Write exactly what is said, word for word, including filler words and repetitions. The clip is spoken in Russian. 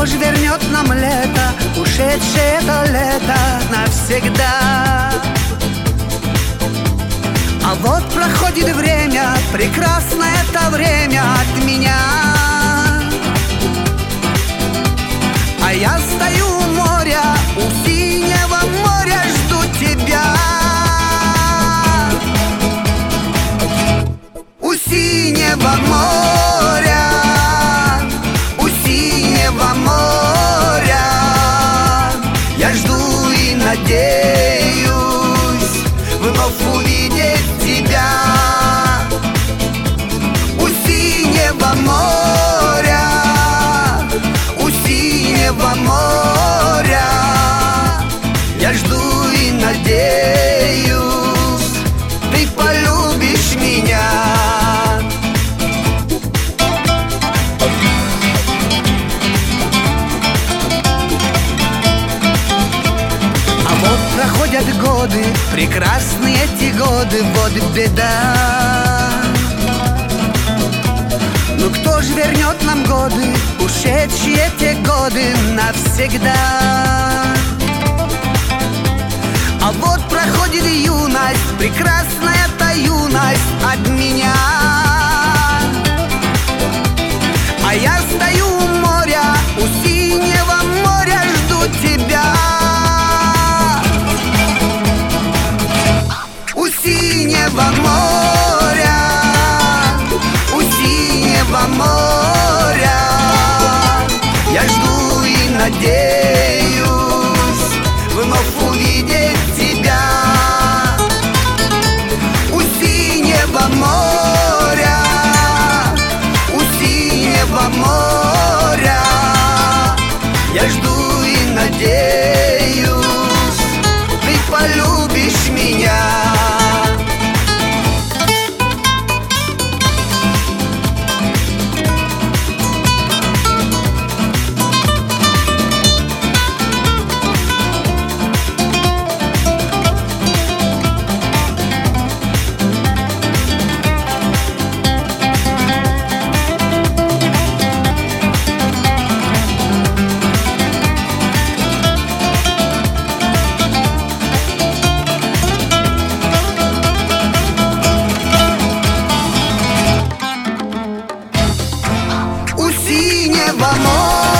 кто ж вернет нам лето, ушедшее это лето навсегда? А вот проходит время, прекрасно это время от меня, а я стою у моря, у синего моря жду тебя. У синего моря, у синего моря я жду и надеюсь вновь увидеть тебя. У синего моря, у синего моря я жду и надеюсь, ты полюбишь меня. Проходят годы, прекрасные эти годы, вот беда. Ну кто же вернет нам годы, ушедшие те годы навсегда? А вот проходит юность, прекрасная та юность от меня, а я стою у моря, у синего моря жду тебя. У синего моря, у синего моря я жду и надеюсь вновь увидеть тебя. У синего моря, у синего моря я жду и надеюсь, ты полюбишь меня. Синего моря.